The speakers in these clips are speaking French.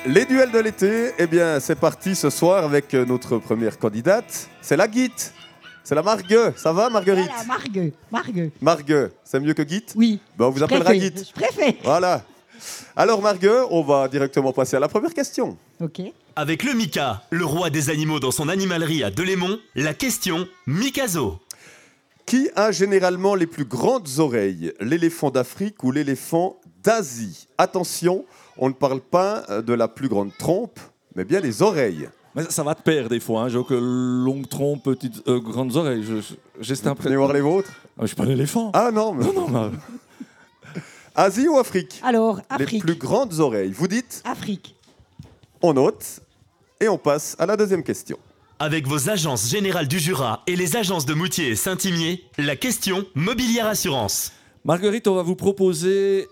Les duels de l'été, eh bien, c'est parti ce soir avec notre première candidate. C'est la Guite. C'est la Margue. Ça va, Marguerite? Voilà, Margue. Margue, c'est mieux que Guite? Oui. Ben, on vous appellera Guite. Je préfère. Voilà. Alors, Margue, on va directement passer à la première question. Ok. Avec le Mika, le roi des animaux dans son animalerie à Delémont, la question Mikazo. Qui a généralement les plus grandes oreilles? L'éléphant d'Afrique ou l'éléphant d'Asie? Attention, on ne parle pas de la plus grande trompe, mais bien des oreilles. Mais ça va te perdre des fois, hein. J'ai que longue trompe, petites grandes oreilles. J'ai cette Venez impression. voir les vôtres. Ah, je suis pas un éléphant. Ah non, mais... Non. Asie ou Afrique? Alors, Les Afrique. plus grandes oreilles. Vous dites, Afrique. on note, et on passe à la deuxième question. Avec vos agences générales du Jura et les agences de Moutier et Saint-Imier, la question Mobilière Assurance. Marguerite, on va vous proposer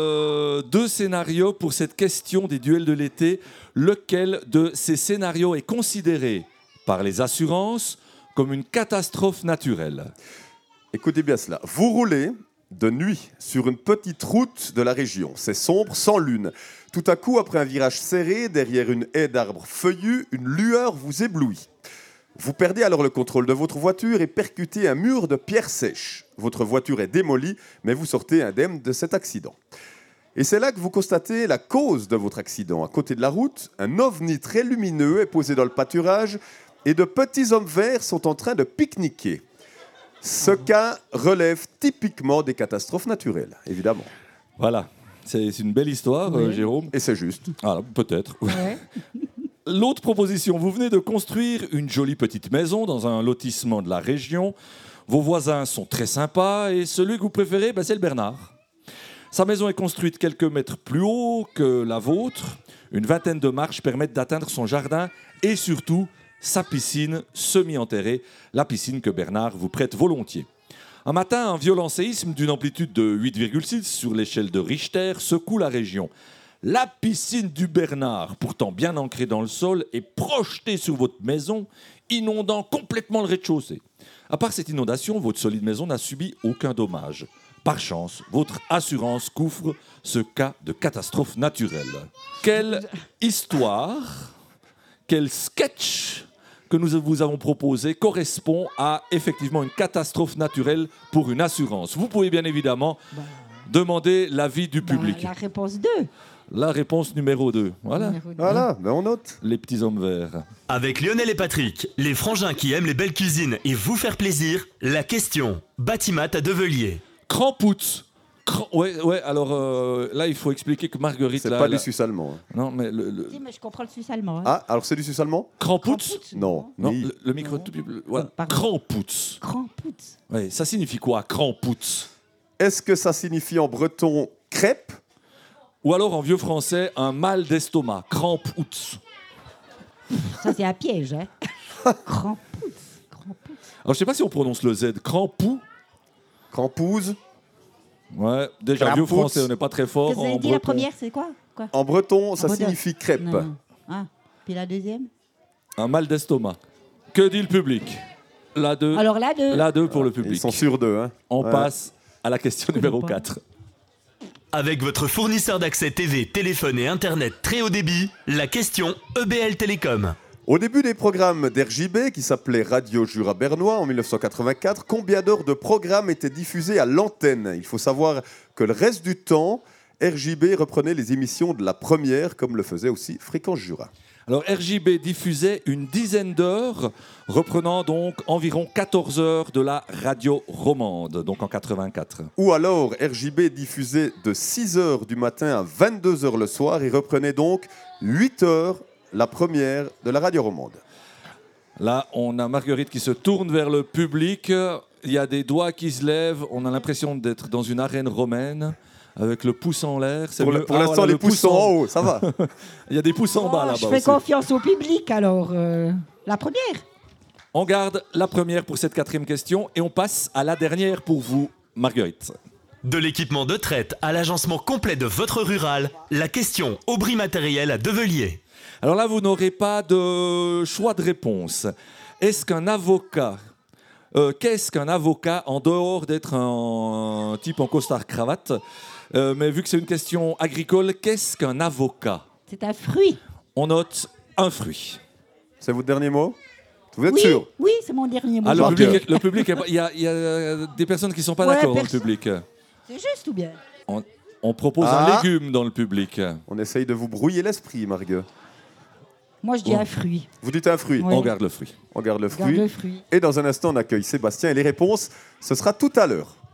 2 scénarios pour cette question des duels de l'été. Lequel de ces scénarios est considéré par les assurances comme une catastrophe naturelle? Écoutez bien cela. Vous roulez de nuit sur une petite route de la région. C'est sombre, sans lune. Tout à coup, après un virage serré, derrière une haie d'arbres feuillus, une lueur vous éblouit. Vous perdez alors le contrôle de votre voiture et percutez un mur de pierres sèches. Votre voiture est démolie, mais vous sortez indemne de cet accident. Et c'est là que vous constatez la cause de votre accident. À côté de la route, un ovni très lumineux est posé dans le pâturage et de petits hommes verts sont en train de pique-niquer. Ce cas relève typiquement des catastrophes naturelles, évidemment. Voilà, c'est une belle histoire, Oui. Jérôme. Et c'est juste. Ah, peut-être. Ouais. L'autre proposition, vous venez de construire une jolie petite maison dans un lotissement de la région. Vos voisins sont très sympas et celui que vous préférez, c'est le Bernard. Sa maison est construite quelques mètres plus haut que la vôtre. Une vingtaine de marches permettent d'atteindre son jardin et surtout sa piscine semi-enterrée, la piscine que Bernard vous prête volontiers. Un matin, un violent séisme d'une amplitude de 8,6 sur l'échelle de Richter secoue la région. La piscine du Bernard, pourtant bien ancrée dans le sol, est projetée sur votre maison, inondant complètement le rez-de-chaussée. À part cette inondation, votre solide maison n'a subi aucun dommage. Par chance, votre assurance couvre ce cas de catastrophe naturelle. Quelle histoire, quel sketch que nous vous avons proposé correspond à effectivement une catastrophe naturelle pour une assurance? Vous pouvez bien évidemment demander l'avis du public. La réponse 2. La réponse numéro 2. Voilà. Voilà, on note. Les petits hommes verts. Avec Lionel et Patrick, les frangins qui aiment les belles cuisines et vous faire plaisir, la question Batimat à Develier. Crampout. Ouais, alors là, il faut expliquer que Marguerite... C'est là, pas là- du suisse allemand. Hein. Non, mais Si, mais je comprends le suisse allemand. Hein. Ah, alors c'est du suisse allemand? Crampout. Non. Non, ni- le micro Non. tout petit peu. Voilà. Pardon. Crampout. Crampout. Ouais, ça signifie quoi, crampout? Est-ce que ça signifie en breton crêpe? Ou alors en vieux français, un mal d'estomac. Crampout. Ça, c'est un piège. Hein. Crampout. Alors, je sais pas si on prononce le Z. Crampou. Crampouze? Ouais, déjà, vieux Crampout. français, on n'est pas très fort. Qu'est-ce que vous avez en dit, la breton. première, c'est quoi En breton, ça breton. signifie crêpe. Non. Ah, puis la deuxième? Un mal d'estomac. Que dit le public? La 2. Alors là, 2. La 2 pour le Ils public. sont sur deux. Hein. On Ouais. passe à la question numéro pas. 4. Avec votre fournisseur d'accès TV, téléphone et Internet très haut débit, la question EBL Télécom. Au début des programmes d'RJB, qui s'appelait Radio Jura Bernois en 1984, combien d'heures de programmes étaient diffusés à l'antenne? Il faut savoir que le reste du temps, RJB reprenait les émissions de la première, comme le faisait aussi Fréquence Jura. Alors, RJB diffusait une dizaine d'heures, reprenant donc environ 14 heures de la radio romande, donc en 84. Ou alors, RJB diffusait de 6h du matin à 22h le soir et reprenait donc 8 heures la première de la radio romande. Là, on a Marguerite qui se tourne vers le public. Il y a des doigts qui se lèvent. On a l'impression d'être dans une arène romaine avec le pouce en l'air. C'est Pour mieux. l'instant, voilà, les le pouces sont en haut, ça va. Il y a des pouces en bas là-bas Je fais aussi. confiance au public, alors. La première. On garde la première pour cette 4e question et on passe à la dernière pour vous, Marguerite. De l'équipement de traite à l'agencement complet de votre rural, la question Aubry matériel à Develier. Alors là, vous n'aurez pas de choix de réponse. Est-ce qu'un avocat, qu'est-ce qu'un avocat en dehors d'être un type en costard-cravate, mais vu que c'est une question agricole, qu'est-ce qu'un avocat? C'est un fruit. On note un fruit. C'est votre dernier mot? Vous êtes Oui, sûr? oui, c'est mon dernier mot. Ah, Marc. le public, il y a des personnes qui ne sont pas Ouais, d'accord dans le personne. public. C'est juste ou bien? On propose Ah. un légume dans le public. On essaye de vous brouiller l'esprit, Margue. Moi, je dis un fruit. Vous dites un fruit. Ouais. On garde le fruit. On garde le Garde fruit. le fruit. Et dans un instant, on accueille Sébastien et les réponses, ce sera tout à l'heure.